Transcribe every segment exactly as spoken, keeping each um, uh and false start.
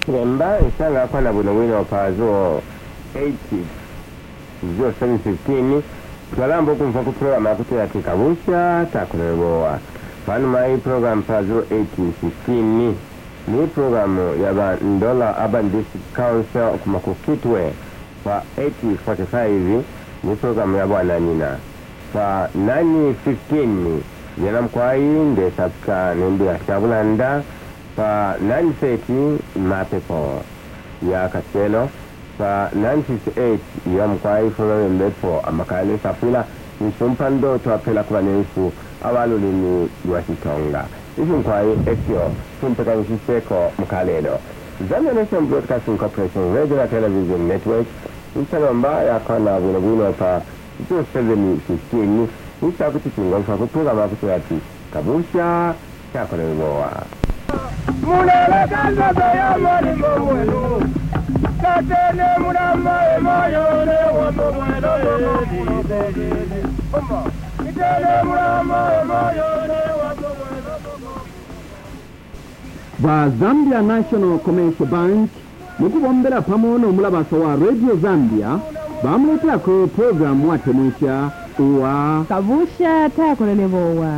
Kiremba isanga kwa na buno wino pazo eighty zero seven fifteen twalambo kumva ku program akutera kikabusha takulewa fanu mai program pazo eighteen fifteen ni program ya ba Ndola Urban District Council kumakukitwe fa eighty forty-five ni program ya bwana Nina fa nine fifteen yana mkwai nde sabka nembe ya Chabulanda fa nine thirty mapepo ya Kaselo fa nine fifty-eight ya mkwai follow mbepo amakale safula nisumpando tuwapela kwa nesu awalu lini yuwasitonga isu mkwai ekyo tumpeka nisiseko mkalelo Zambia Nation Broadcasting Corporation Radio and Television Network Nsalomba ya kona vino vino pa zero seven fifteen nisa kutikinga mfa kutuga makutuati kabusha chakole mboa Munele kanza ya mali mwenu Katene munama emayo ne wamo mweno Oma Kitene munama emayo ne wamo mweno Ba Zambia National Commercial Bank mukubombera pamono mulabasa wa Radio Zambia bamuleta ko program watemusha uwa kabusha takolelewa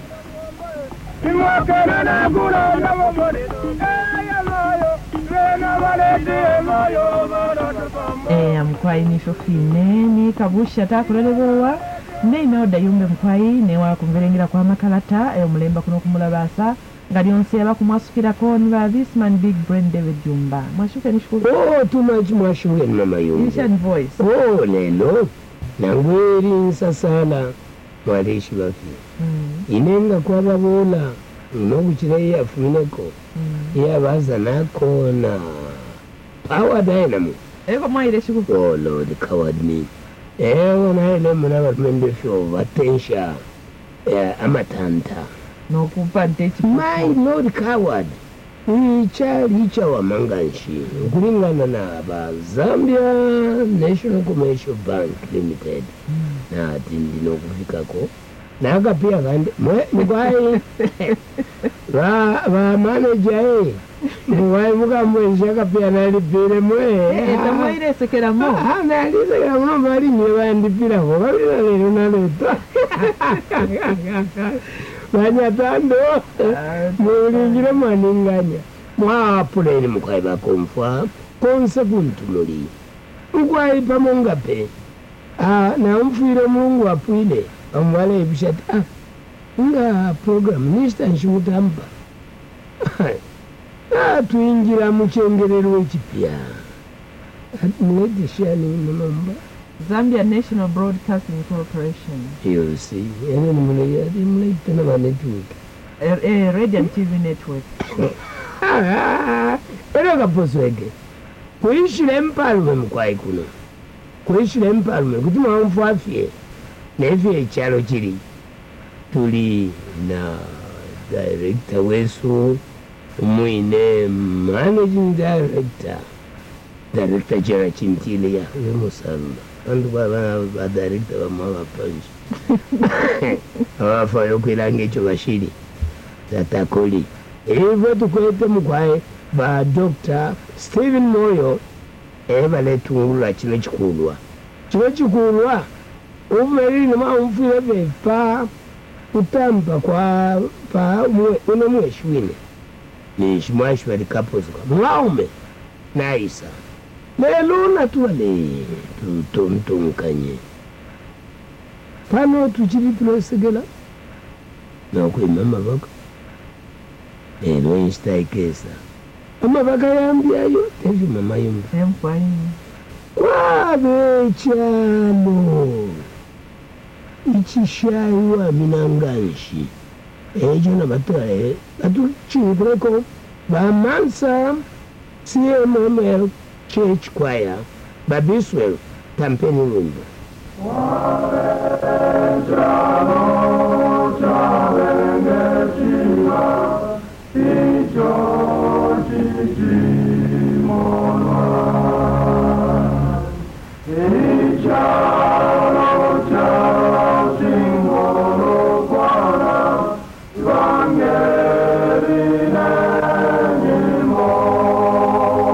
Imwakana na gula na momore ya moyo lena walete moyo eh mkwai ni shofine ni kabusha takolelewa ne inoda yumbe mkwai ne wakumverengira kwa makalata e mulemba kuno kumulabasa ngadi onse abakumwasukira ko niba this man big brain David Jumba mwashuke nishukuru oh too much mwashuke mama yumba Ishan voice oh lelo nangweri nsasala mwalishi bafi mm. inenga kwa babola nokuchira ya fumineko mm. ya baza nako na power dynamo eko mwaile shukuru oh lord coward me ewe na ile muna batmende fyo batensha ya amatanta no kupante my lord coward icha licha wa manganshi kulingana na ba Zambia National Commercial Bank Limited mm. na tindi no kufika ko na akapia kande mkwai ba ba manager eh mkwai muka mwezi akapia nalipire mwe eh tamwaile sekera mo ah nalisekera mo bali nyewa ndipira ko bali lero naleto Banyatando mulingire maninganya mwapuleni mukwai bakomfa konse kuntumuli mukwai pamonga pe ah na mfire Mungu apwile amwale ibishati ah nga program nista nshimutamba ah tuingira muchengerero wechipya mulete shani mumamba Zambia National Broadcasting Corporation. You see, and then when you had him like the network. A radio and T V network. Pero kaposweke. Kuishi lemparme mkwai kuno. Kuishi lemparme kutuma mfafie. Nefie chalo chiri. Tuli na director wesu umuine managing director. Director Jera Chintile ya Musamba. Andu baba ba director wa mwa punch afa yokwilanga echo bashiri tatakoli evo tukwete mukwae ba Doctor Stephen Moyo eba letungula kino kikulwa kino kikulwa umeri na maumfire bepa utamba kwa pa mwe uno mweshwine ni shimwashwa likapozo mwaume naisa lelo natuale tutontonkanye pano tuchiri tulosegela na kwa mama baka eno instaikesa mama baka yambiayo tevi mama yumba Empwani kwa bechano ichishayi wa minanganshi ejo na batwale atuchibreko ba mansa C M M L Church Choir, Babiswell, Tampeni Wimbo. Evangelium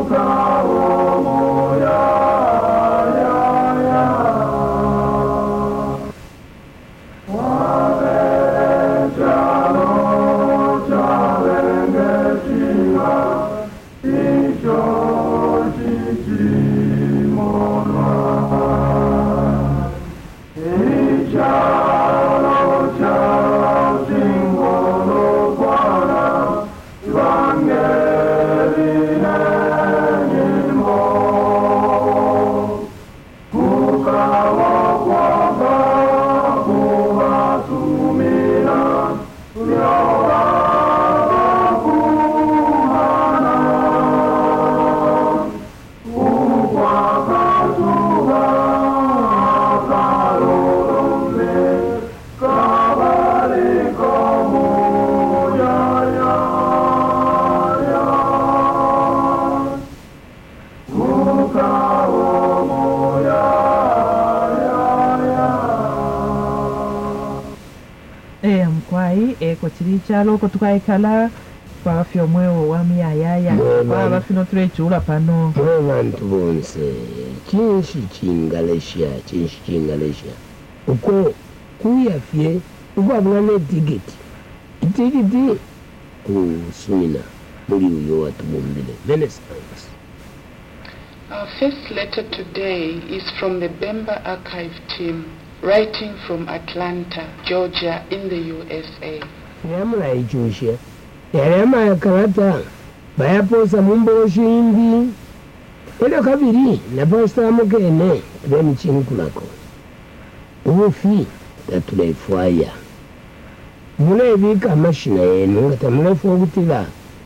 eko chiri chalo ko tukaikala kwa fyo mwewo wa miyayaya kwa bafino turechula pano mwe bantu bonse chinshi chingalesha chinshi chingalesha uko kuyafye uko abulane tigeti itigiti kusumina muri uyo watubumbile Renaissance. Our first letter today is from the Bemba Archive team, writing from Atlanta, Georgia, in the U S A. Yamula ichusha. Yarama yakarata. Bayaposa mumboshi indi. Elo kabiri, naposta mukene, tubeni chinkulako. Ufi, tatulefwaya. Mule vika mashina yenu, ngata mule fwagutila.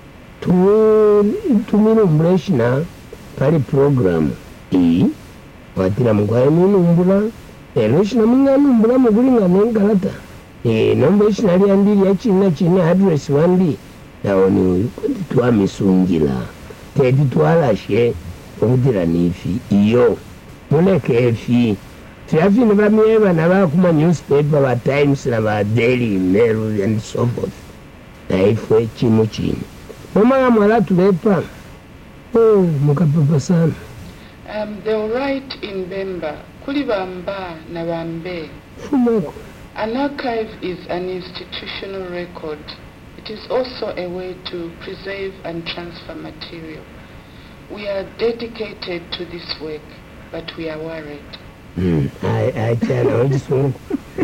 Tumino mbreshina, pali program. I, watila mkwae minu mbula. Elo shina mga mbula mgulinga nengalata. E, nombe shina li andili ya china china address wandi. Na oni kuti tuwa misungila. Tedi tuwala she, wabudila nifi. Iyo, mule kefi. Fiafi naba mieva naba kuma newspaper wa Times na wa Daily Mail and so forth. Na ifwe chino chini. Mama mwala tulepa. Oh, mukapapa sana. Um, they'll write in Bemba, Kulibamba na Bambe. Fumako. An archive is an institutional record. It is also a way to preserve and transfer material. We are dedicated to this work, but we are worried. Hmm, I, I can't just want.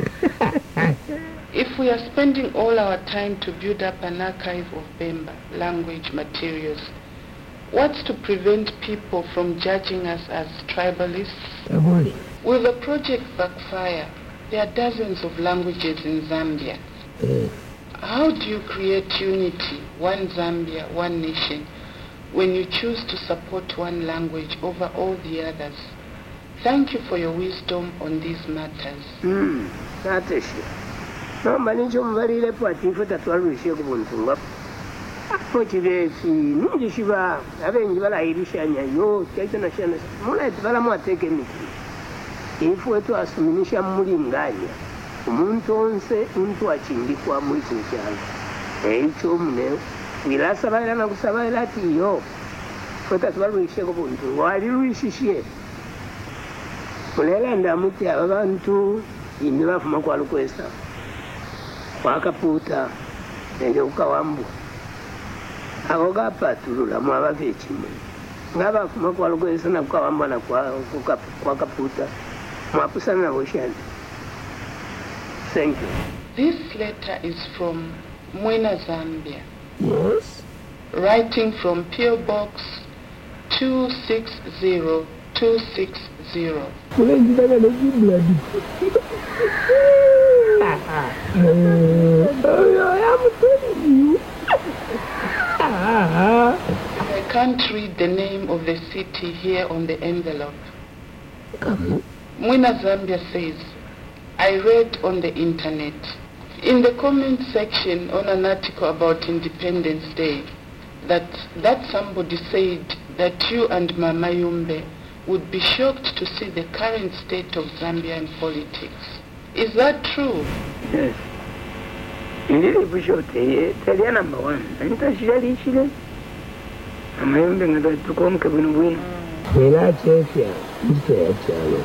If we are spending all our time to build up an archive of Bemba language materials, what's to prevent people from judging us as tribalists? Aboli. Will the project backfire? There are dozens of languages in Zambia. Uh, How do you create unity, one Zambia, one nation, when you choose to support one language over all the others? Thank you for your wisdom on these matters. Hmm, that is it. No, manicho mvalile po atifu tatualuishie kubuntunga. Apo chivefi, nungi shiva, avenji vala irisha nyayo, chaito na shana. Mula eti vala muateke miki. Ifu wetu asuminisha mulinganya. Umuntu onse, untu achindikwa mwitu chana. Eicho mne, wila sabaila na kusabaila ati yo. Fweta tualuishie kubuntunga. Waliluishishie. Mulela ndamuti abantu indi bafuma kwa lukwesa. Wakaputa nende ukawambu. Ako kapatulula mwabave chimwe. Ngaba fuma kwa lukwesa na ukawamba na kwa, kwa kaputa. Mwapusana na woshani. Thank you. This letter is from Mwena, Zambia. Yes? Writing from P O Box two six zero two six zero. Kulenji daga na bloody. I'm telling you. I can't read the name of the city here on the envelope. Come. Mwena, Zambia says, I read on the internet. In the comment section on an article about Independence Day, that, that somebody said that you and Mama Yumbe would be shocked to see the current state of Zambian politics. Is that true? Yes. Indeed, we should tell you number one. And that's really chile. amayembe nga tukonke bwino bwino era kyekya ntiteyakyalo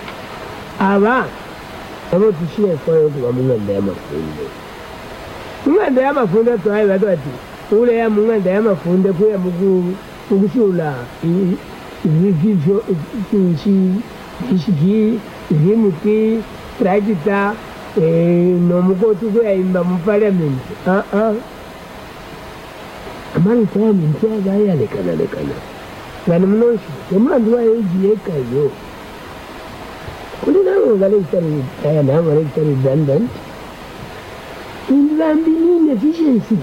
aba abo tukirefayo okuba munganda y'amafunde munganda y'amafunde twaye bati bati uleya munganda y'amafunde kuya mukushula vivyo kinchi ishiki vimuti trajita nomukoti kuyayimba mu parliament aa amaritayaminti agayalekanalekana ngani munoshi temulandu wayeji yekayo kuli nawe ngaleitari aya nawe ngaleitari redundant indlambi inefficiency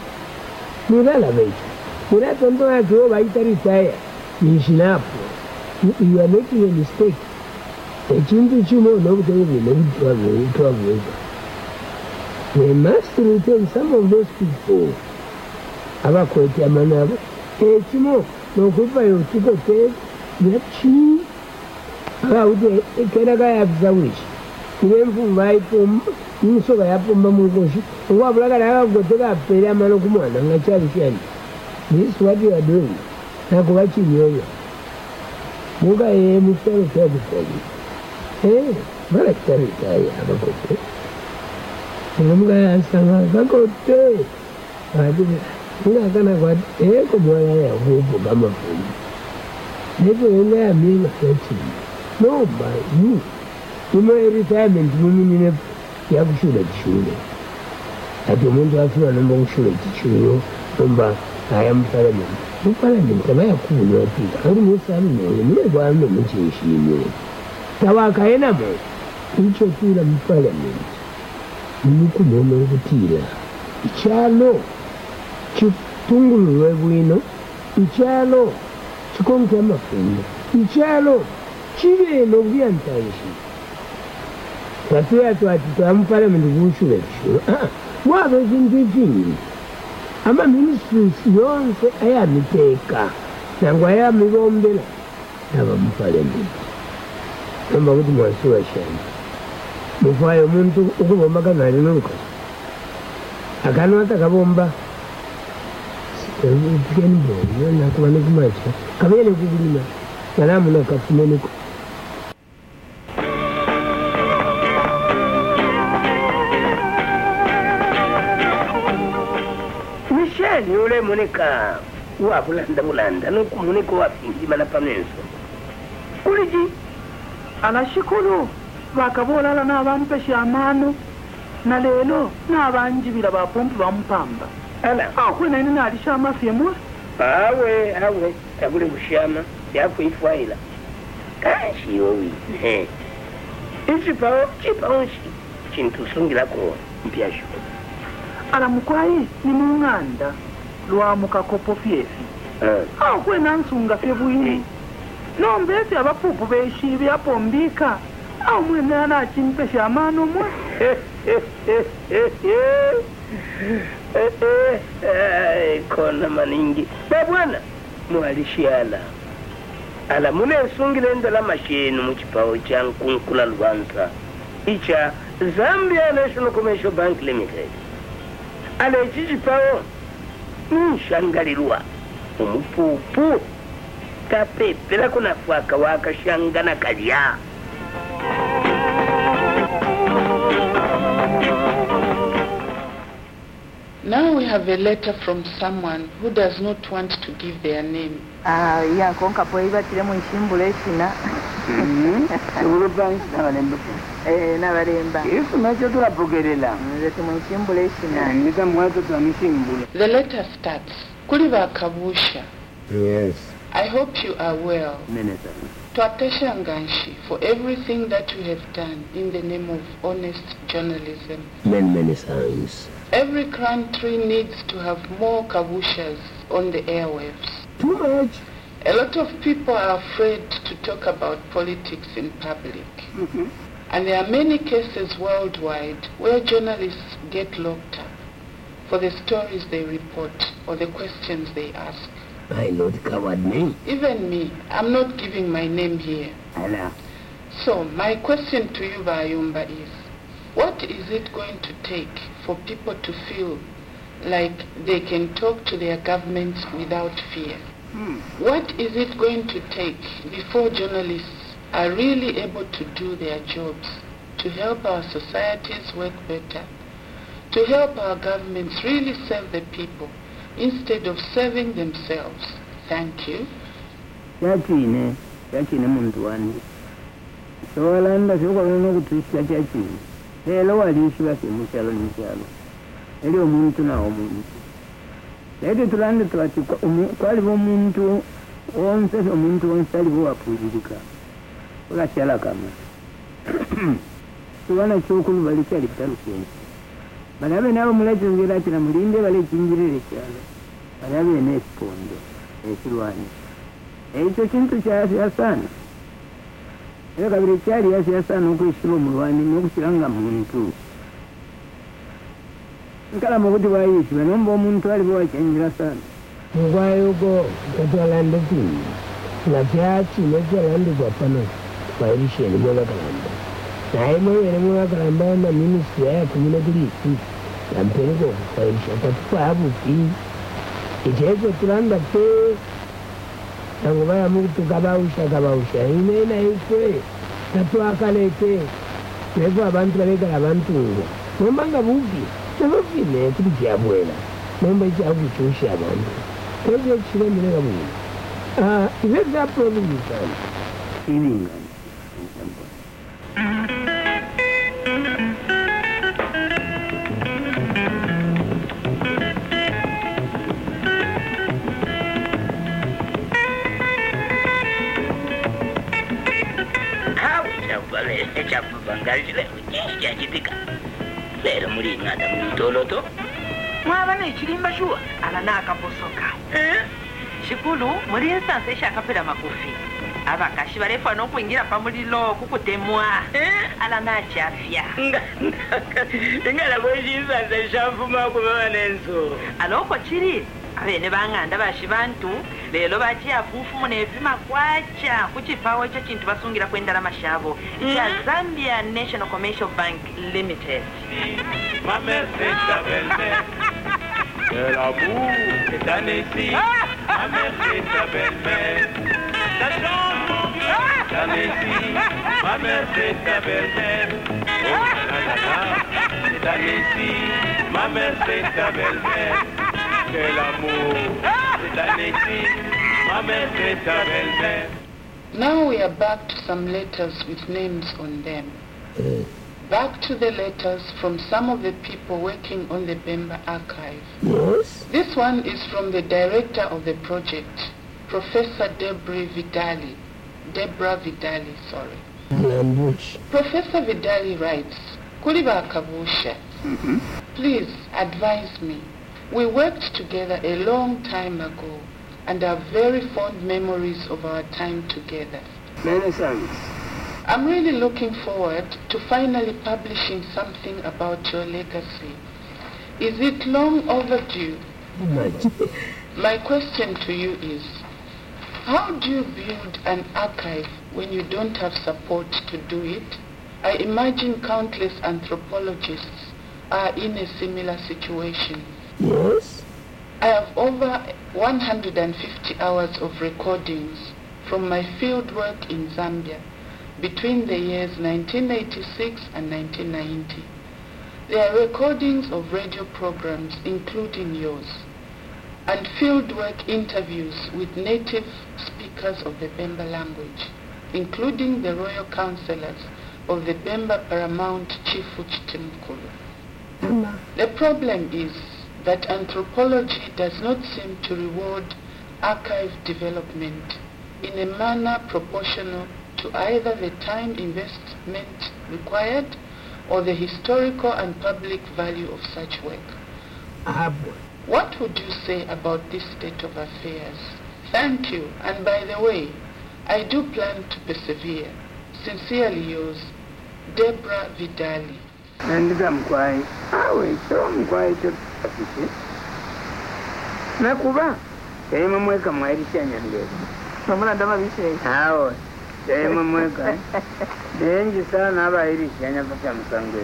mulalavaita muratonto yakiwo vaita retire nishinapo you are making a mistake echintu chimo nokuteuvile kutwavweka they must retain some of those people abakwete amanabo echimo nokupa yotikote yachi akauti keraka yapisa wishi iremfumba ipomba nisoka yapomba mukoshi ukwavulakala akagoteka apere amano kumwana ngachavishani this is what you are doing nakuva chinyoyo muka ye mutaro kyakufali eh vala kitaritaya abakote muka yasanga kakote ati ngakana kwati eko mwana yahupo kamafumu nepo yona yamina yachi no by you ino retirement muminine yakushula chishule ati umuntu afuna nomba kushula chichulo nomba aya muparliament muparliament avayakunywa pika ari musaminoyo munekwano muchishimire tawakaenamo ichotira muparliament mukumono kutira ichalo chitungululwe bwino ichalo chikonke amafundo ichalo chive nokubyantanshi twatuya twati twamuparliament kushula chishula wabe chintu ichini ama-ministries yonse ayamiteka nangwe ayamibombela nabamuparliament nomba kuti mwasi washani mufayo omuntu ukubomba kanali nolukazi akanwata kabomba kenbo nakuba nekumacha kabele kukulima nalamuna kafumeneko yule munika wa bulanda bulanda nukumuniko wapinzima na pamenso kuliji anashikulu bakabolala n'abampesha amano na lelo n'abanjibira bapompi bampamba ala akwe nani nalisha amafyemwe awe awe tabule bushama yakuifwaila kanshi yowi he ichi pao chipaonshi chintu sungilako mpyasho ala mukwayi ni munganda lwa mukakopo fyefi awo kwena nsunga fye bwini nombesi abapupu beshi byapombika awo mwene anachimpesha amano mwe kona maningi bebwana mwalishiana ala mune sungile ndala mashinu muchipawo cha nkunkula lwanza icha Zambia National Commercial Bank Limited ale chichipawo nshangalirwa umupupu kapepela kuna fwaka waka shangana kalya Now we have a letter from someone who does not want to give their name. Ah, ya konka poiba tire mu ishimbule shina. Mhm. Urubanyi nabalemba. Eh, nabalemba. Ifu macho tulapogerela. Nzete mu ishimbule shina. Nika mwazo twanishimbule. The letter starts, Kuliba Kabusha. Yes. I hope you are well. Minister. Twatesha Nganshi for everything that you have done in the name of honest journalism. Many, many thanks. Every country needs to have more Kabushas on the airwaves. Too much. A lot of people are afraid to talk about politics in public. Mhm. And there are many cases worldwide where journalists get locked up for the stories they report or the questions they ask. I not covered me. Even me, I'm not giving my name here. Ala. So my question to you, Bayumba, is what is it going to take for people to feel like they can talk to their governments without fear? What is it going to take before journalists are really able to do their jobs, to help our societies work better, to help our governments really serve the people instead of serving themselves? Thank you. Yachine, yachine muntu wani. Sowalanda shokolona kutushya chachine. Lelo walishiwa kimuchalo nichalo. Eli omuntu na omuntu. Lete tulande twati kwali omuntu onse omuntu onse ali bwapulirika. Olachala kama. Tuwana chokulu balikyali bitalukense. Balabe nabo mulachingira ati na mulinde bale chinjirire kyalo. Balabe n'esipondo ekirwani. Ekyo kintu kyasya sana. Era kabiri kyali yasya sana okweshyira omulwani n'okushyiranga muntu. Nkala mukuti bwayishiba nomba omuntu ali bwachenjira sana. Mugwayogo katwalanda kini. Na pyachi nekyalanda kwa pano kwa irisheni mwana kalamba. Na imo yene mwana kalamba na ministry ya kumina kulisi. Na mpeneko kwa irisha katupa habu ki. Icheko tulanda pe. Nangubaya mukutu kabausha kabausha. Ine ina ikwe. Tatuwa kaleke. Neko abantu kaleka abantu ngo. Nombanga buki. Nabafine kulikia bwela. Nomba ichi akuchusha abantu. Kwezo chile mine kabuni. Ah, iwe za problem sana. Ilinga. Chapu bangali le ya kitika lero muri ngada mutoloto mwaba nechilimba shuwa ala nakaposoka eh shikulu muri nsanse shakapera makofi abakashi barefa no kuingira pamulilo kukutemwa eh ala nachafya ingala bojisa za shafu makubana nenso aloko chiri abene banganda bashibantu lelo bachiya fufu munevima kwacha kuchipawo cha chintu basungira kwendala mashavo cha Zambia National Commercial Bank Limited. Mame seta belme de la boue est anesi mame seta belme ta chambre anesi mame seta belme oh la la la c'est anesi mame seta belme quel amour c'est anesi mame seta belme. Now we are back to some letters with names on them. Back to the letters from some of the people working on the Bemba archive. Yes? This one is from the director of the project, Professor Deborah Vidali. Deborah Vidali, sorry. Lambush. Professor Vidali writes, Kuliba Kabusha, Mm-hmm. please advise me. We worked together a long time ago and have very fond memories of our time together. Many thanks. I'm really looking forward to finally publishing something about your legacy. Is it long overdue? My question to you is, how do you build an archive when you don't have support to do it? I imagine countless anthropologists are in a similar situation. Yes? I have over one hundred fifty hours of recordings from my field work in Zambia between the years nineteen eighty-six and nineteen ninety. There are recordings of radio programs, including yours, and fieldwork interviews with native speakers of the Bemba language, including the royal councillors of the Bemba Paramount Chifu Chitimkulu. The problem is that anthropology does not seem to reward archive development in a manner proportional to either the time investment required or the historical and public value of such work. What would you say about this state of affairs? Thank you, and by the way, I do plan to persevere. Sincerely yours, Deborah Vidali. And I'm quiet. Awe, so I'm quiet. Nakuba, Tema Mweka Marishan and Gay. Samana Dama Vishay. Awe, Tema Mweka. Then you saw Nava Irish and Pakam Sangue.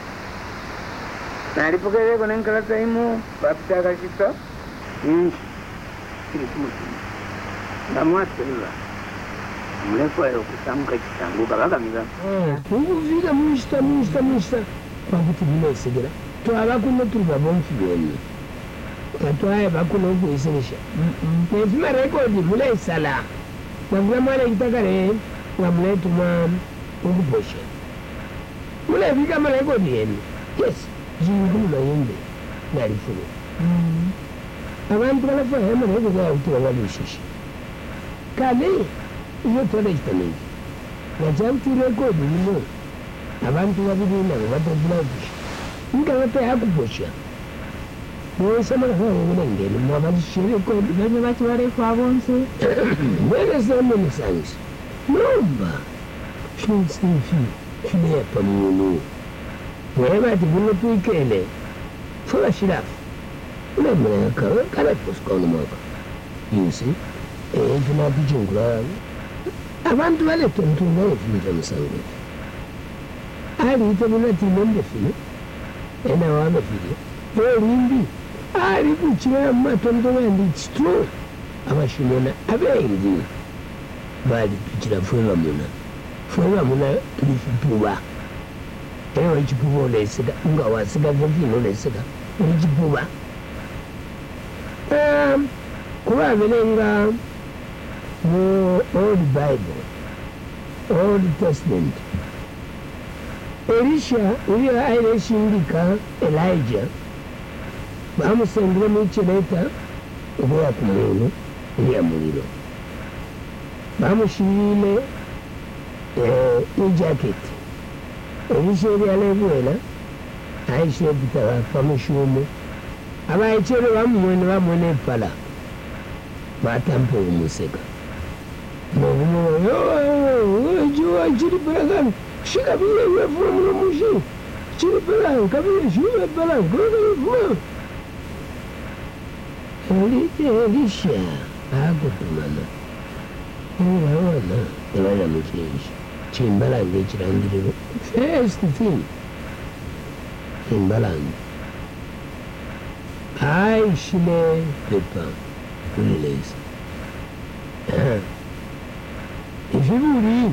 Naripuka Gonenka Taimu, Papta Shita. namwaseba mulekwayo okusamuka kisanguka bakamiza uvika mushita mushita mushita pakuti munosigera twava kuno turi vavomfigoni katwaya vakuno kuiseresha nefima rekodi muleisala mwavula mwana itakare mwamuletumwa ukubosha mulevika marekodi yenu yes zingumumayembe nalifuna abantu balafaya marekodi yauti vangalushisha kale iyo tolekitaneki ngachauti rekodi lino abantu babiri nabo batobulabusha ngavate hakubosha nosamakafawekulengeni mwavalishirekodi bene bati barekwa bonse wene semeni sansi nomba finsifi finepa munu wevati kuno tuikele fola shirafu unemuleka kaleposikauno mwaka yusi efinapijungula abantu baletontunga efinita musango aliite munatinembe fino ena wamefile olimbi ali kuchira matondo yandi chitro abashimona abengi bali kuchira fwewa muna fwewa muna lifupuwa ewa chipuwa oleseka unga waseka vofino oleseka ulichipuwa um, kuwa velenga mu Old Bible Old Testament Elisha uriyo aileshindika Elijah bamusengera muchireta okuya ku muntu iliya muliro bamushirire ijaketi Elisha ebyalebwera aisha ebitaba pamushumu abaichere bamwene bamwene epala batampa omuseka nobumoyo jiwa chiri pala shikabiye wefuna muno mushi chiri pala kabiye shiwe pala gogo Elisha akutumana uwaona ebana mukinji chimbalange chirangiriro first thing chimbalange aishile pepa kuleleza ifibuli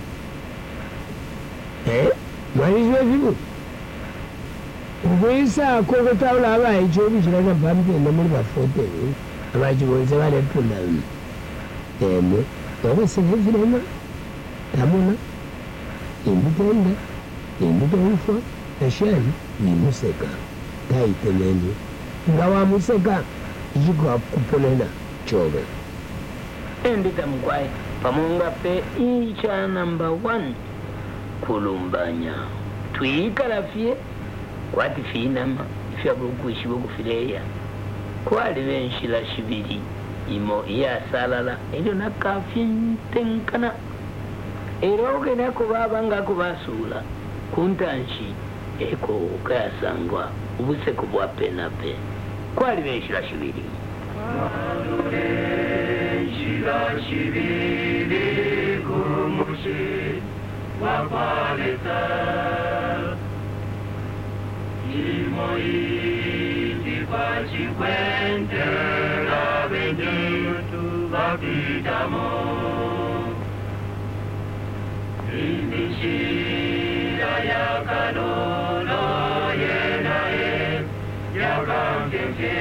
eh mwalizwe ifibuli ubuyisa kokotawula abaye chobishiraga pampenda muri bafoteni abachibonze balepunda emwe obasehevirema tamuna imbutenda imbutoufwa eshani nimuseka taitemeni nga wamuseka jigwa kuponena chobe endita mkwai pamunga pe icha number one kulumbanya tuyikalafye kwati finama ifyabukuishi bukufileya kwali benshila shibiri imo iya salala ilio nakafyentenkana eroge nako babanga kubasula kuntanshi eko kayasangwa ubuseko bwa penape kwali benshila shibiri benshila shibiri kumushi wapaleta imo iti pachikwente la benditu vapitamo indishira yakanolo yenae yakamkemke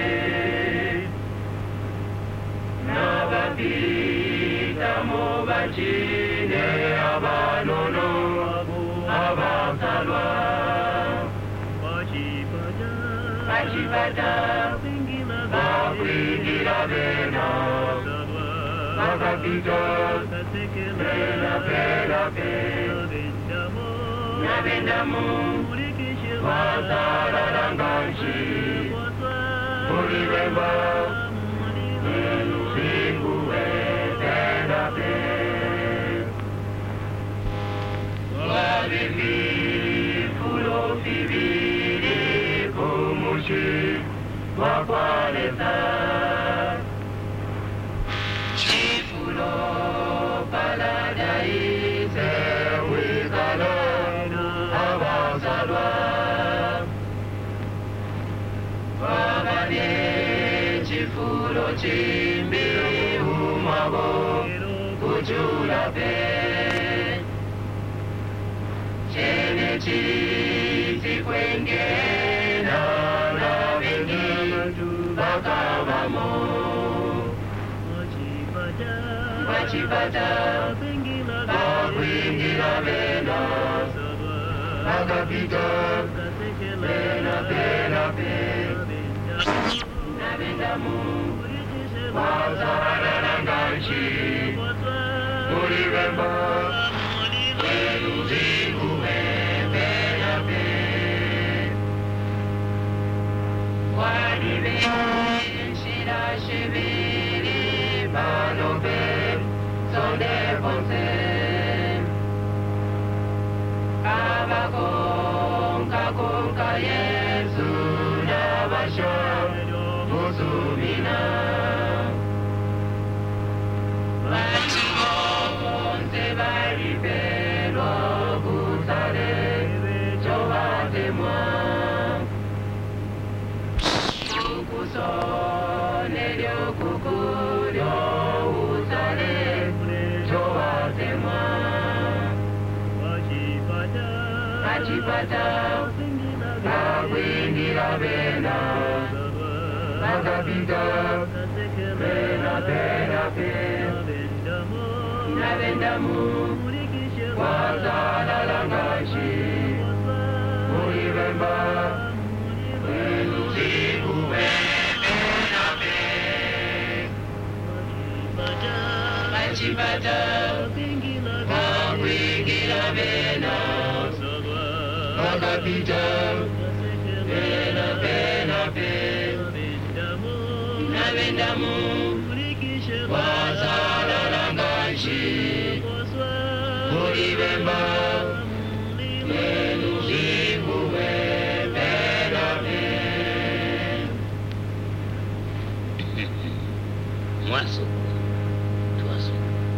navapitamo vachine avanono avasalwa Achipata, Bakwingira Vena, Bakapito, Vena Vena Vena, Navendamu, Watara Ranganshi, Purivemba, Singu Vena Vena, Wavivi, Fulo Fivi, Wapaleta Chifulo Paladaize Wikala Avazalwa Wabane Chifulo Chimbi Umabo tulabe chene chizi kwengena na wengi bakabamo wachipata bakwingira bena bakapita bena bena bena nabendamu wazararanganchi mulibemba weluzingume bena bena wadibe shirashibiri manobe sonde ponse abakonka konka yesu nabasha musumina bachimonse baripelo kusare jovatemwa ukusone lyokukulyo usare jovatemwa achipata bakwingira bena bakapita bena bena bena nabendamu wazalalangashi mulibemba weluzikuwe bena bena achipata bakwingira bena bakapita bena bena bena nabendamu wazalalangashi mulibemba weluzikuwe bena bena mwaso twaso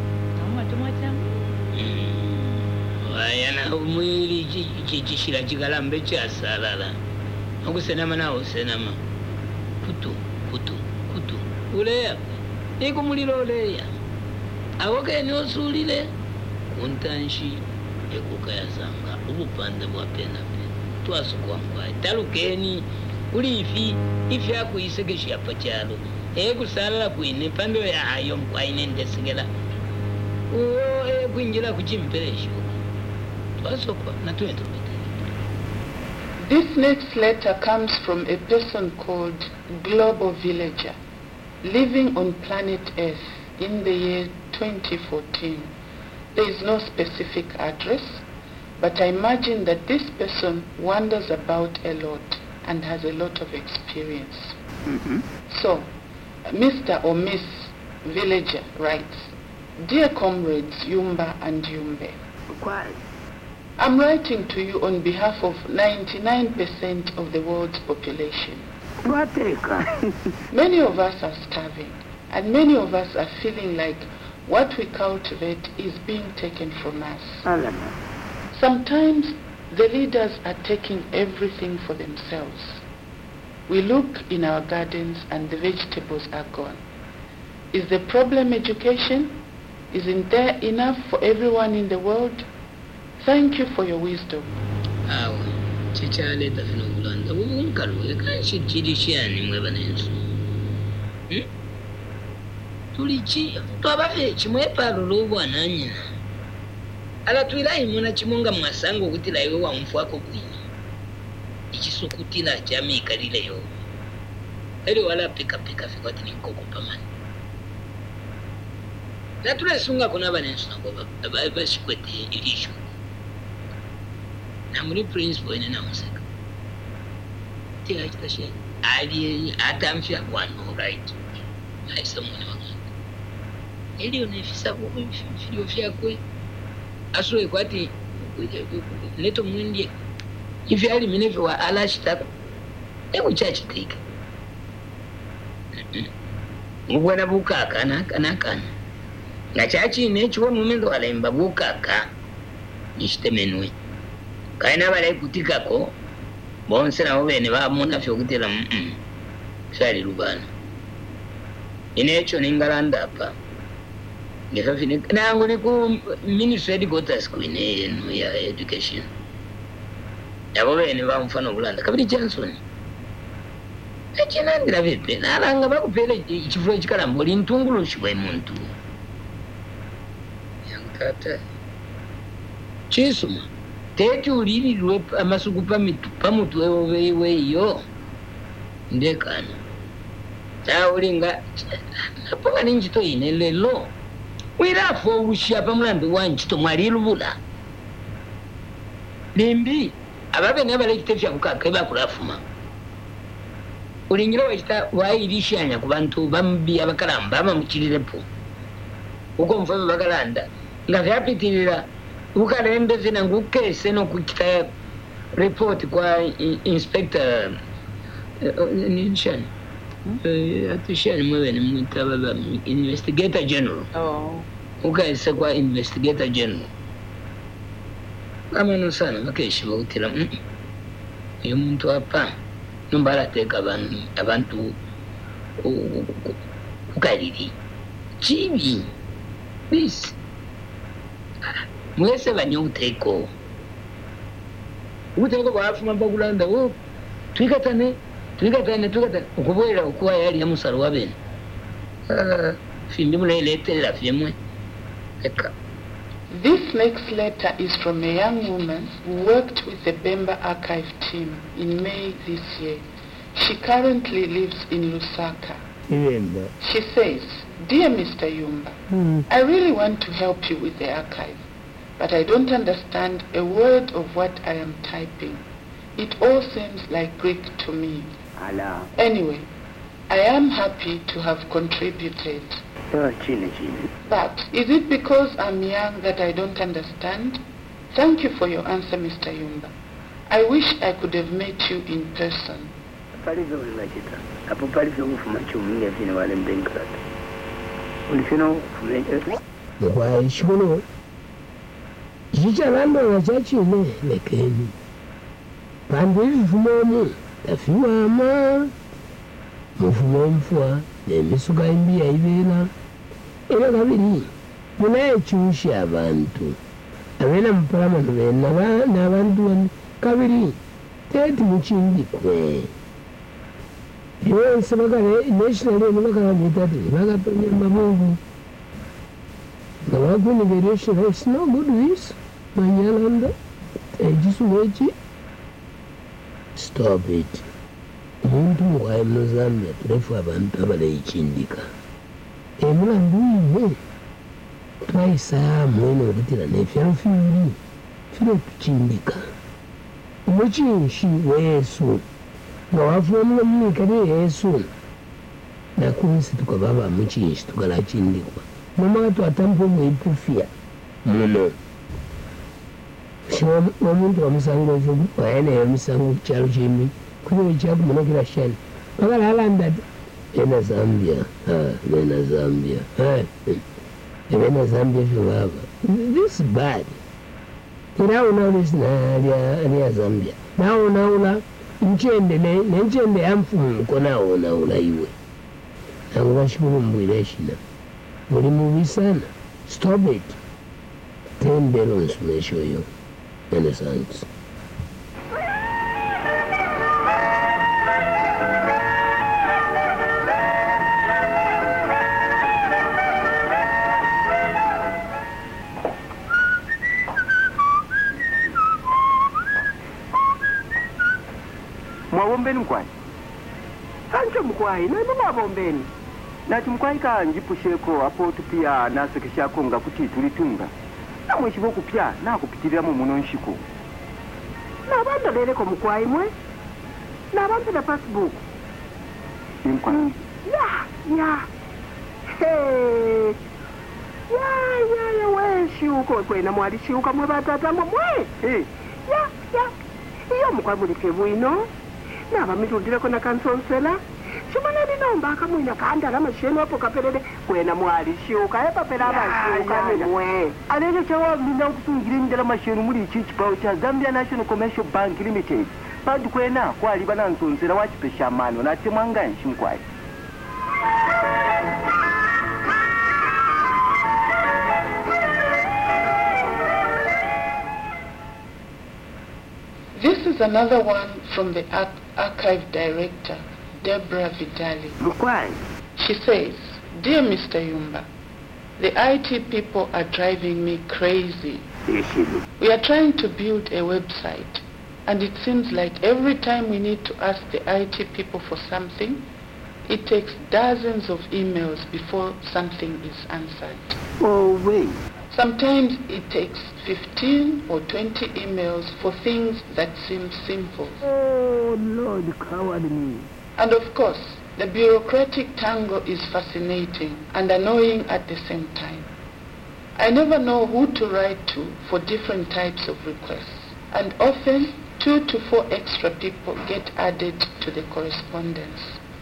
ayana umwili chishira chikalambe chasalala akusenama nawo senama kutu kutu kutu uleya iko mulilo uleya awoke niosulile kuntanshi ekukayasanga ubupande bwa pena pena twasukwangwayi talukeni ulifi ifi akuisegesha pachalo ekusalala kwine pambe yayo mkwaine ndesigela uwo ekuinjila kuchimperesho twasokwa natuentrobete. This next letter comes from a person called Global Villager, living on planet Earth in the year twenty fourteen. There is no specific address, but I imagine that this person wanders about a lot and has a lot of experience. Mm-hmm. So, Mister or Miss Villager writes, Dear comrades Yumba and Yumbe, Quiet. I'm writing to you on behalf of ninety-nine percent of the world's population. Many of us are starving, and many of us are feeling like what we cultivate is being taken from us. Sometimes the leaders are taking everything for themselves. We look in our gardens and the vegetables are gone. Is the problem education? Isn't there enough for everyone in the world? Thank you for your wisdom. Awe, chichale tafino kulanda. Unkalwe kanshi chidishani mwebanensu. Hmm? Tulichi, tuwabafe chimwe palo lobo ananyina. Ala tuilai muna chimunga mwasango kutila iwe wa mfuako kwini. Ichisukutila jami ikalile yo. Heli wala pika pika fikoti ni koko pamani. Na tule sunga kuna banensu na kwa bashikwete ilishu. Na muri principle ine na museka. Tia chitashe. Ali atamfia kwano right. Haisa mwene wangu. Heli unefisa video fyakwe. Aswe kwati neto mwendie. Ifi ali minefi wa alashitako. Ego chachi tika. Mwana bukaka na kana kana. Na chachi nechuwa mumendo alemba bukaka. Nishite menwe. Kaina bale kutikako. Bonse na obene ba muna fyo kutela mm. Sali lubana. Inecho ningalanda apa. ngesafine nangu ni ku ministry headquarters kwine no ya education yabo bene bamfana bulanda kabiri Johnson ekinandira vipi nalanga bakupera ikifulo kikalambo lintungulu shibwe muntu yankata chisuma tete ulirirwe amasuku pamitu pamutu wewe weyo ndekana taulinga napoka ninjito ine lelo wirafo ushya pamulambi wanjito mwalilubula limbi ababe nabalekitefya kukaka bakulafuma ulingira wachita wairishanya ku bantu bambi abakalamba bamukirirepo uko mfano bakalanda ngavyapitirira ukalende zina ngukese no kukita report kwa inspector nishani atishani mwene mwitaba investigator general oh ukaise kwa investigator general amano sana makeshi bakutira uyu muntu apa numbara teka abantu abantu ukaliri chibi this mwese banyuteko uteko bafuma bakulanda wo twikatane twikatane twikatane ukubwera ukuwa yali ya musaro wabene ah findi muleleetera fyemwe eka. This next letter is from a young woman who worked with the Bemba archive team in May this year. She currently lives in Lusaka. Remember. She says, "Dear Mister Yumba, hmm. I really want to help you with the archive, but I don't understand a word of what I am typing. It all seems like Greek to me. Allah. Anyway, I am happy to have contributed. Oh, chini, chini. But is it because I'm young that I don't understand? Thank you for your answer, Mister Yumba. I wish I could have met you in person." Palizo ulachita. Apo palizo kufuma chumine vina wale mbengrata. Ulifino kufuma kwa ishikuno. Jicha lando na chachine lekeni. Pandiri fumomu. Tafiwa ama. Mufumo mfua. Nemisuka imbia ibena. Ela kabiri. Muna echusha abantu. Abena mpalama nubena na abantu kabiri. Teti mchindi kwe. Yonse bakale national bakala mutati bakapenya mabubu. Ngabaku liberation is no good with manyalanda. Ejisu mechi. Stop it. Muntu wa Mozambique turefu abantu abalechindika. Emula nduwe. Twaisa mwene okutira nefyalo firi. Firo tuchindika. Umuchinshi wesu. Ngawafuamula mnikari Yesu na kunsi tukababa muchinshi tukalachindikwa mama watu atampo mwipufia muno shiwa wamuntu wa musango zugu waene ya musango chalo chimi kuyo chabu munakira shani wakala halanda ena Zambia haa ena Zambia haa ena Zambia shubaba this is bad inao naulis na alia Zambia nao naula nchende ne nchende amfumu kona ona ulaiwe nangu bashikuru mbwireshina muri mubi sana stop it ten balance mesho yo innocence Mwawombeni mkwai. Sancho mkwai, na nuna wawombeni. Nati mkwai ka njipusheko hapo tupia naso kishako nga kuti tulitunga. Na mwishivo kupia na kupitirira mu muno nshiko. Na bando deleko mkwai mwe. Na bando na Facebook. Mkwai. Mm. Ya, ya. Hey. Ya, ya, ya, we shiuko kwe na mwali shiuka mwe batata mwe. Hey. Ya, ya. Iyo mkwai mulikevu ino. Naba mitundile kona kansonsela chimana linomba akamwina kaandala masheni wapo kapelele kwena mwali shiuka epa pela abashiuka mwe alele chawa minda kusungire ndela masheni muri ichi chipawo cha Zambia National Commercial Bank Limited padu kwena kwali bana nsonsela wachipesha mano na temwanga nshimkwai is another one from the ar archive director, Deborah Vitali. She says, "Dear Mister Yumba, the I T people are driving me crazy. We are trying to build a website, and it seems like every time we need to ask the I T people for something, it takes dozens of emails before something is answered. Oh, wait. Sometimes it takes fifteen or twenty emails for things that seem simple. Oh, Lord, coward me. And of course, the bureaucratic tangle is fascinating and annoying at the same time. I never know who to write to for different types of requests, and often two to four extra people get added to the correspondence.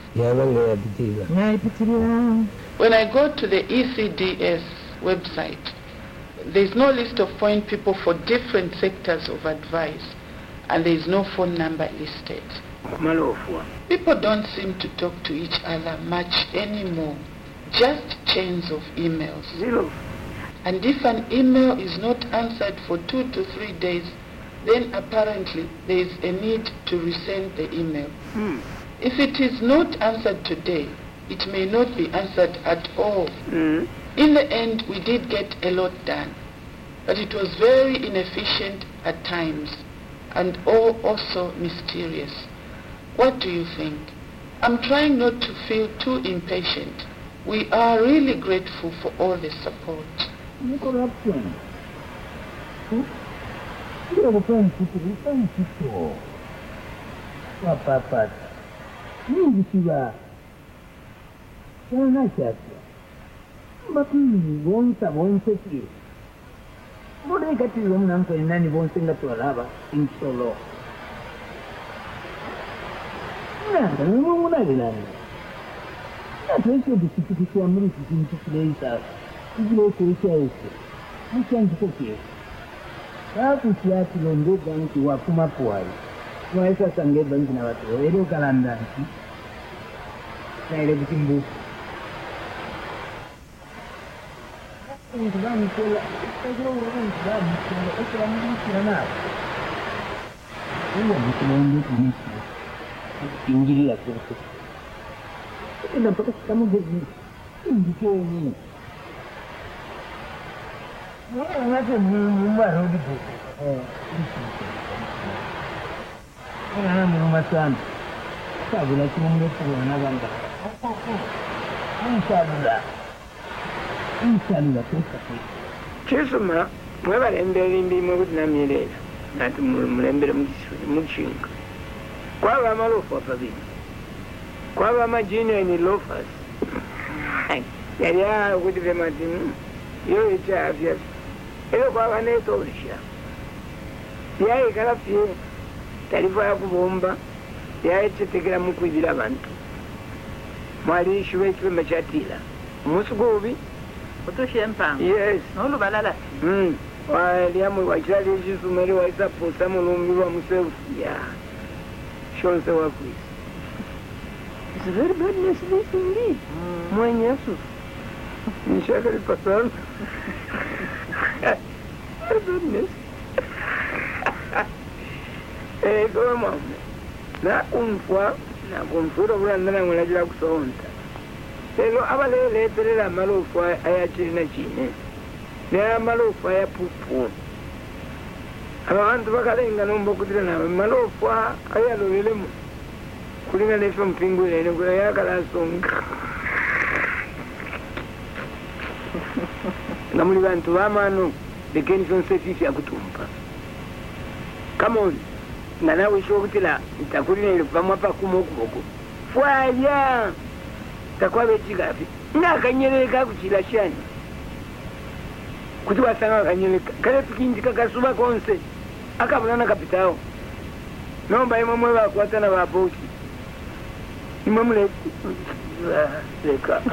When I go to the E C D S website, there's no list of point people for different sectors of advice, and there's no phone number listed. People don't seem to talk to each other much anymore, just chains of emails. Zero. And if an email is not answered for two to three days, then apparently there is a need to resend the email. Mm. If it is not answered today, it may not be answered at all. Mm. In the end, we did get a lot done, but it was very inefficient at times and all also mysterious. What do you think? I'm trying not to feel too impatient. We are really grateful for all the support. Corruption. You have a friend to friend to Papa. You see that. You're not that. But you won't have one city. What do you get to your uncle and then you won't sing to a lover in solo? No, no, no, no. That's why you'll be sitting to a minute into place. You know, to say, you can't cook it. How to see at you and go down to Wakuma Puai. No, I saw some get in our radio calendar. I everything book. It's run for a little run for a little You want to learn to meet you. Injury like this. In the book, some of it is in No, that's a new one. I'm my son. I will let you move to another. Inshallah. Inshallah. Chisuma, whether I'm bearing the mood Namire, not to remember Muching. Quava Malo for Fabi. Quava Magina in the loafers. Yeah, with the Martin. You're a child, yes. Ilo kwa waneto ulisha. Siya ikarafi tarifa ya kubomba. Siya ichitikira mukuibira abantu. Mwari ishuwe chwe chatila. Musugobi. Utoshie mpango. Yes. Nolu balala. Hmm. Waliamu wachilali jisu meri wa isa posa mulungi wa musefu. Yeah. Shonse wa kuisi. It's a very bad mess this indeed. Mwenye yesu. Nishakari pasal. Goodness. Eh, go mom. Na unfwa na kumfura kulanda ngulagira kusonta. Lelo abale leterera malofwa ayachirina chine. Ne malofwa ya pupu. Abantu bakalenga nombo kudira na malofwa ayalolelemu. Kulinga nefa mpingu ene kula yakala songa. Namuli bantu bamano the Kenson City ya kutumpa. Come on. Na nawe show kutila nitakulina ile pamwa pa kumokuboko. Fwaya. Takwa bejigapi. Na kanyeleka kuchila shani. Kuti wasanga kanyeleka. Kale tukindika kasuba konse. Akabulana kapitao. Nomba imamwe bakwatana ba bosi. Imamule leka.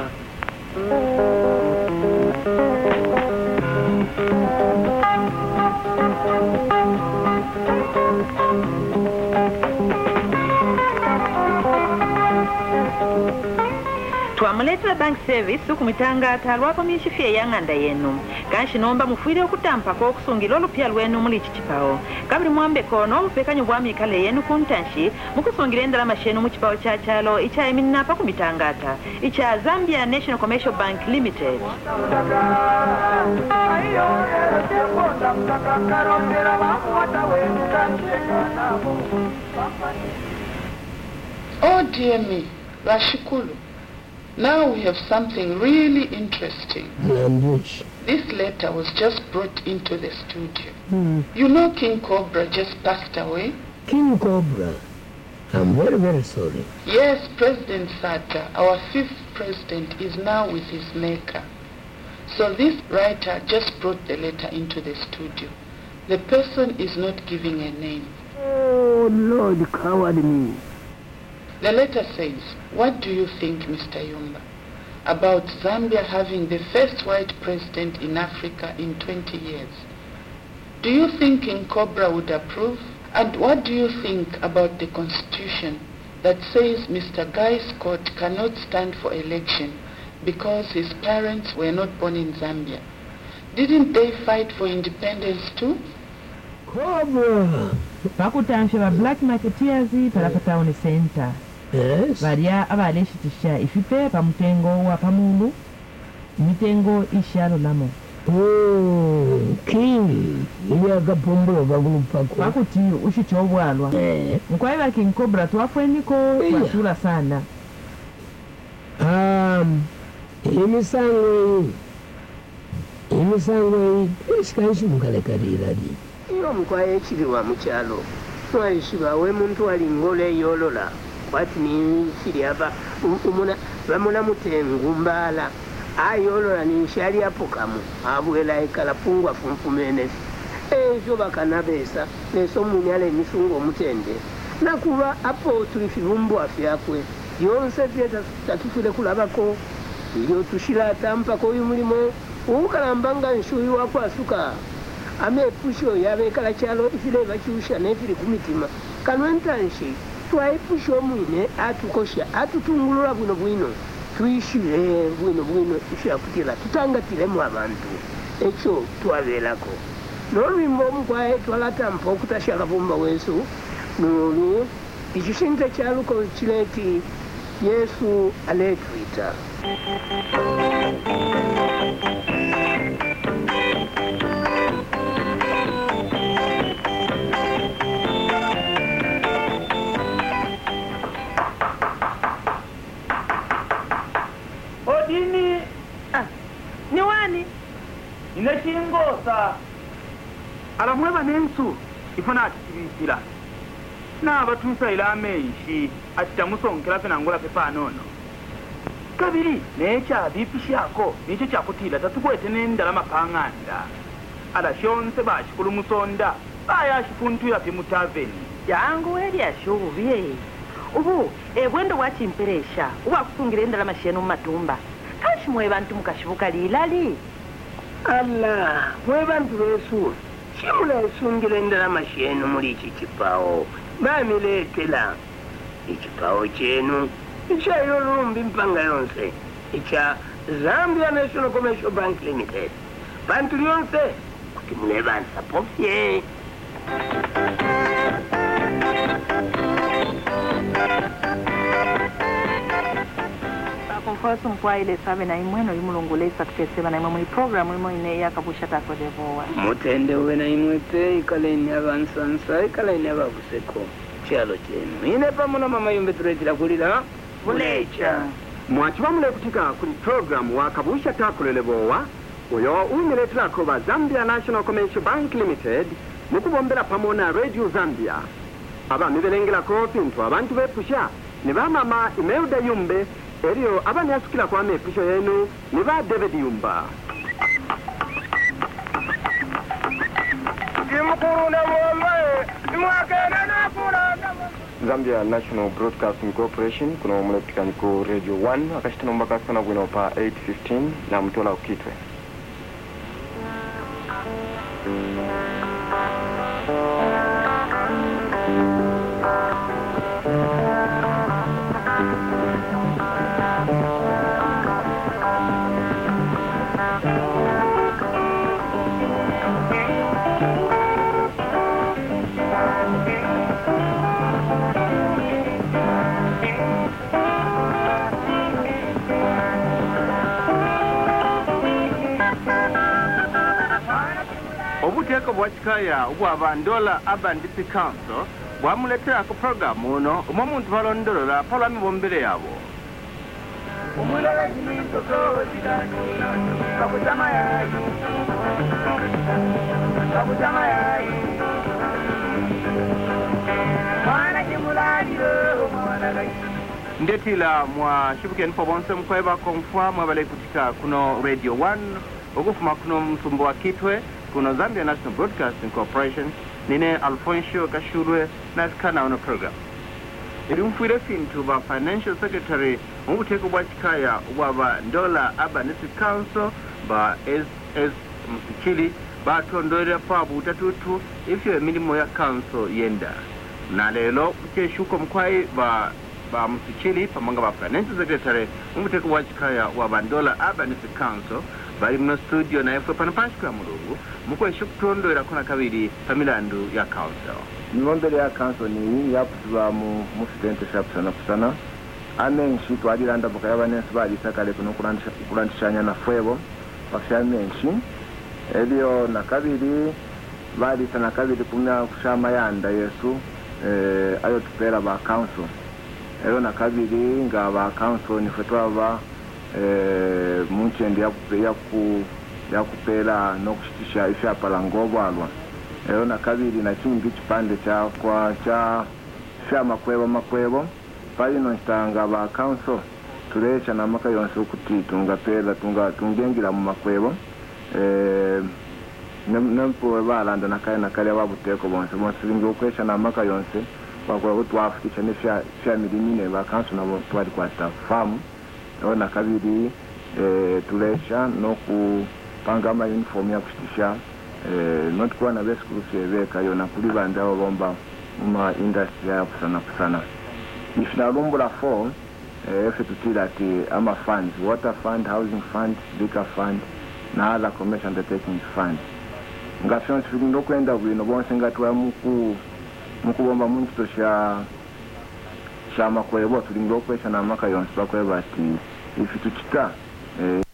twamuleetera bank service ku mitangata lwako myeshifu eyang'anda yenu kanshi nomba mufiire okutampako okusungira olupya lwenu muli iki kipawo kabiri mwambeko n'obupeekanyo bwa miikalo eyenu ku ntanshi mukusungira endalama shenu mu kipawo kya kyalo ekya eminapa ku mitangata ekya Zambia National Commercial Bank Limited. Oh dear me, Rashikulu. Now we have something really interesting. This letter was just brought into the studio. Hmm. You know King Cobra just passed away? King Cobra? I'm very, very sorry. Yes, President Sata, our fifth president, is now with his maker. So this writer just brought the letter into the studio. The person is not giving a name. Oh, Lord, coward me. The letter says, what do you think, Mister Yumba, about Zambia having the first white president in Africa in twenty years? Do you think King Cobra would approve? And what do you think about the constitution that says Mister Guy Scott cannot stand for election because his parents were not born in Zambia? Didn't they fight for independence too? Cobra! Pakutamsha ba black marketeers palapa town center. Yes. Varia abaleshitisha ifipe pa mutengo wa pamulu mitengo ishalo lamo. Oh, King. Ili akapombo bagulu pako. Pakuti ushichobwalwa. Eh. Mkwaiba King Cobra twafweniko twasula sana. Um, imisango imisango isikanshi mukalekalira li. Iyo mkwaye ekiriwa mu kyalo. Twayishiba we muntu ali ngole yolola. Kwati ni kiri aba umuna bamuna mutengu mbala. Ayolola ni shari apokamu. Abuela ikala pungwa fumfumene. Ejo bakanabesa neso munyale misungo mutende. Nakuba apo tulifirumbu afyakwe. Yonse vyeta tatufile kulabako. Iyo tushila tampa ko yumulimo. Ukalambanga nshuyu wako asuka. Ame pusho yabe kala kyalo ifile bakyusha nefili kumitima kanwentanshi twayipusho mwine atukosha atutungulula bwino bwino tuyishire bwino bwino ishya kutila tutangatiremu abantu ekyo twabelako n'olwimbo omukwaye twalata mpa okutashaka bumba wensu n'olu ikishinta kyaluko kireti Yesu aletwita. Odini, Ah, ni wani? inachingosa. Alamweba nensu, ifuna atikibisila. Na abatusa ilame ishi, atitamusonkela fena ngola pepa nono. Kabiri, necha bipishi yako, nicho chakutila, tatukwete nendala mapanganda. Ala shonse bashikulu musonda, baya shifuntu ya pimutaveni. Yangu heri ashubuye. Ubu, ebwendo wachimperesha, uba kusungira endala mashenu matumba. Kashi mwe bantu mukashibuka lilali. Allah, mwe bantu besu, shimula esungira endala mashenu muri iki kipawo. Bamiletela ikipawo kyenu ikyayolumbi mpanga yonse ikya Zambia National Commercial Bank Limited. Bantu lyonse kuti mulebansa popye. Kumfasa mkwaile sabe na imweno yumulongolesa kuteseba na imwe muli programu imwe ine yakabusha tako devowa. Mutende uwe na imwete ikaleni abansansa ikaleni ababuseko kyalo kyenu. Ine pamuna mama yumbe turetira kulira Mulecha. Mwachiba mule kutika kuri programu wakabusha takulelebowa uyo uimiletirako ba Zambia National Commercial Bank Limited mukubombera pamona Radio Zambia aba mibelengelako pintu abantu bepusha ni bamama Imelda Yumbe eriyo abani asukila kwa mepusho yenu ni ba David Yumba. Zambia National Broadcasting Corporation kuna mletika niko Radio one akashitana mbaka sana bwino pa eight fifteen na mtola ukitwe. obuteko bwakikaya obwaba Ndola Urban District Council bwamuletera ku program uno omwe omuntu balondolola palami bombere yabo ndetila mwa shibukeni po bonse mkweba konfwa mwabale kutika kuno Radio one ogufuma kuno msumbo wa Kitwe kuno Zambia National Broadcasting Corporation nine Alfonso Kashurwe na skana ono program ili mfuire fintu ba Financial Secretary mubuteko bwakikaya waba Ndola Urban District Council ba S S Msikili batondorera pa butatutu ifyo emilimo ya council yenda na lelo ukeshuko mkwai ba ba Msikili pamanga ba Financial Secretary mubuteko bwakikaya waba Ndola Urban District Council bali mno studio na efe panapanshiko ya mulungu mkwe shukutondorera kuna kabiri pamilandu ya council Miwombele ya council ni yaputuwa mu mufitente shapusana kusana amenshi twadilanda boka yabanensi balisakale kuno kulantishanya na fwebo wafya menshi elio na kabiri balisa na kabiri kumya kushama yanda Yesu eh, ayo tupera ba council elio na kabiri nga ba council nifetwa ba eh, munchendi ya kupela ya ku ya kupela no kushitisha ifya palangobo alwa elio na kabiri na chimbi chipande cha kwa cha fya makwebo makwebo palino ntanga ba council turecha na maka yonse kuti tunga pela tunga tungengira mu makwebo eh nempo balanda nakaya nakale babuteko bonse bonse bingo kwesha na maka yonse bakwa kutwafutisha ne fya fya milimine ba council nabo twali kwa staff farm ona kabiri eh turecha no ku panga ma uniform ya kushitisha eh not kwa na beskuru fyebeka yona kuli banda bomba ma industry ya kusana kusana if na lumbula four eh to see that uh, ama funds water fund housing fund liquor fund na other commercial undertakings fund ngafyo ndo kwenda bwino bonse ngatwa muku mukubomba muntu tosha shama kwebo tulingo kwesha na maka yonse bakweba ati if tuchita eh